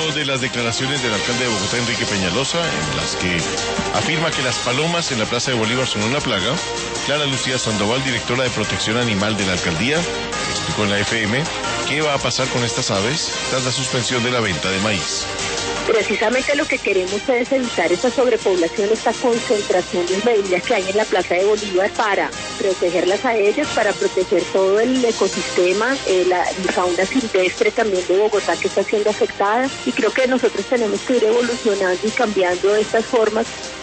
hablamos de las declaraciones del alcalde de Bogotá, Enrique Peñalosa, en las que afirma que las palomas en la Plaza de Bolívar son una plaga. Clara Lucía Sandoval, directora de Protección Animal de la alcaldía, explicó en la FM qué va a pasar con estas aves tras la suspensión de la venta de maíz. Precisamente lo que queremos es evitar esta sobrepoblación, esta concentración de medidas que hay en la Plaza de Bolívar para protegerlas a ellas, para proteger todo el ecosistema, la fauna silvestre también de Bogotá que está siendo afectada, y creo que nosotros tenemos que ir evolucionando y cambiando estas formas